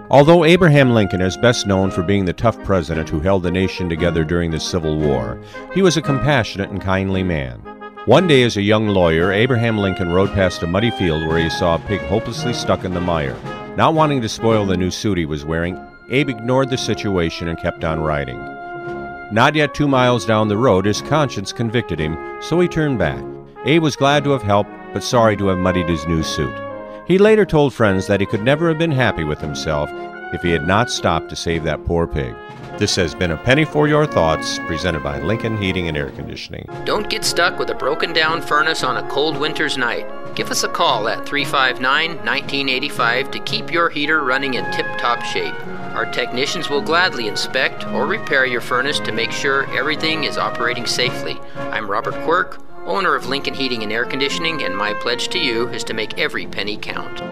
Although Abraham Lincoln is best known for being the tough president who held the nation together during the Civil War, he was a compassionate and kindly man. One day as a young lawyer, Abraham Lincoln rode past a muddy field where he saw a pig hopelessly stuck in the mire. Not wanting to spoil the new suit he was wearing, Abe ignored the situation and kept on riding. Not yet 2 miles down the road, his conscience convicted him, so he turned back. Abe was glad to have helped, but sorry to have muddied his new suit. He later told friends that he could never have been happy with himself if he had not stopped to save that poor pig. This has been A Penny for Your Thoughts, presented by Lincoln Heating and Air Conditioning. Don't get stuck with a broken down furnace on a cold winter's night. Give us a call at 359-1985 to keep your heater running in tip-top shape. Our technicians will gladly inspect or repair your furnace to make sure everything is operating safely. I'm Robert Quirk, owner of Lincoln Heating and Air Conditioning, and my pledge to you is to make every penny count.